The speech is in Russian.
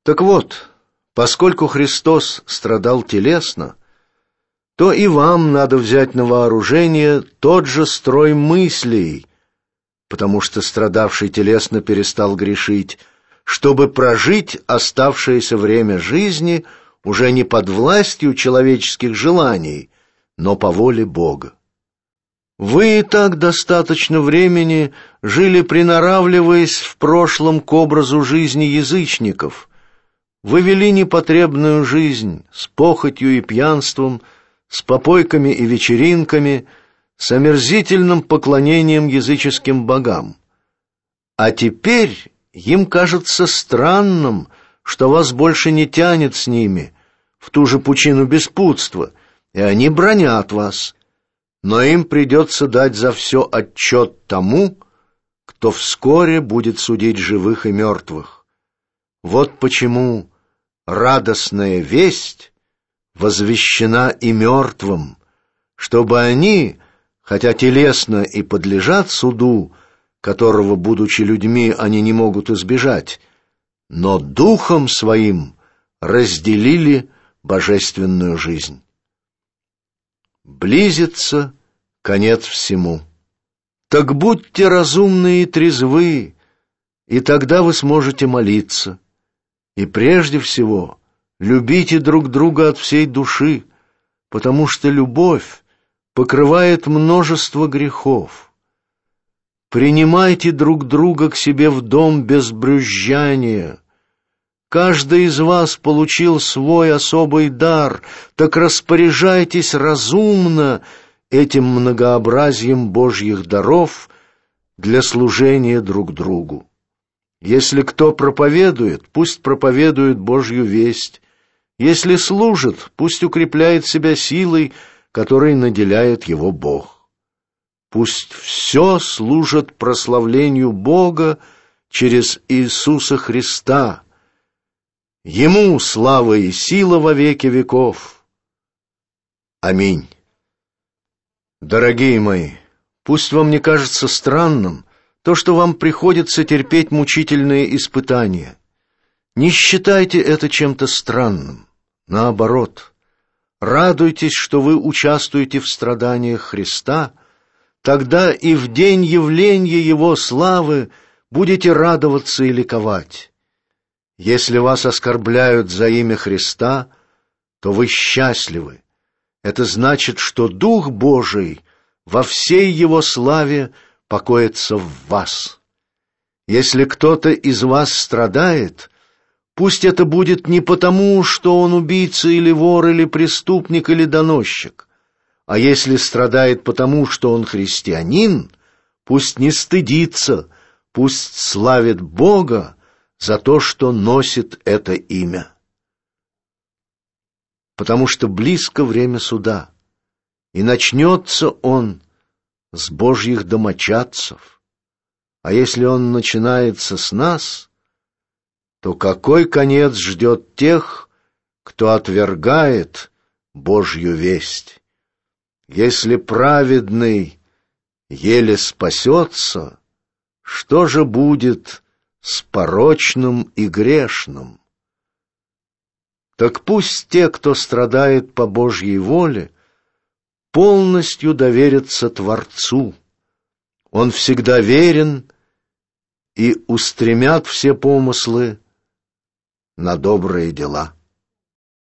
Так вот, поскольку Христос страдал телесно, то и вам надо взять на вооружение тот же строй мыслей, потому что страдавший телесно перестал грешить, чтобы прожить оставшееся время жизни уже не под властью человеческих желаний, но по воле Бога. Вы и так достаточно времени жили, приноравливаясь в прошлом к образу жизни язычников. Вы вели непотребную жизнь с похотью и пьянством, с попойками и вечеринками, с омерзительным поклонением языческим богам. А теперь им кажется странным, что вас больше не тянет с ними в ту же пучину беспутства, и они бранят вас. Но им придется дать за все отчет тому, кто вскоре будет судить живых и мертвых. Вот почему радостная весть возвещена и мертвым, чтобы они, хотя телесно и подлежат суду, которого, будучи людьми, они не могут избежать, но духом своим разделили божественную жизнь. Близится конец всему. Так будьте разумны и трезвы, и тогда вы сможете молиться. И прежде всего любите друг друга от всей души, потому что любовь покрывает множество грехов. Принимайте друг друга к себе в дом без брюзжания. Каждый из вас получил свой особый дар, так распоряжайтесь разумно этим многообразием Божьих даров для служения друг другу. Если кто проповедует, пусть проповедует Божью весть. Если служит, пусть укрепляет себя силой, которой наделяет его Бог. Пусть все служит прославлению Бога через Иисуса Христа. Ему слава и сила во веки веков. Аминь. Дорогие мои, пусть вам не кажется странным то, что вам приходится терпеть мучительные испытания. Не считайте это чем-то странным. Наоборот, радуйтесь, что вы участвуете в страданиях Христа, тогда и в день явления Его славы будете радоваться и ликовать. Если вас оскорбляют за имя Христа, то вы счастливы. Это значит, что Дух Божий во всей Его славе покоится в вас. Если кто-то из вас страдает, пусть это будет не потому, что он убийца или вор, или преступник, или доносчик, а если страдает потому, что он христианин, пусть не стыдится, пусть славит Бога за то, что носит это имя. Потому что близко время суда, и начнется он с Божьих домочадцев. А если он начинается с нас, то какой конец ждет тех, кто отвергает Божью весть? Если праведный еле спасется, что же будет с порочным и грешным? Так пусть те, кто страдает по Божьей воле, полностью доверятся Творцу. Он всегда верен, и устремят все помыслы на добрые дела.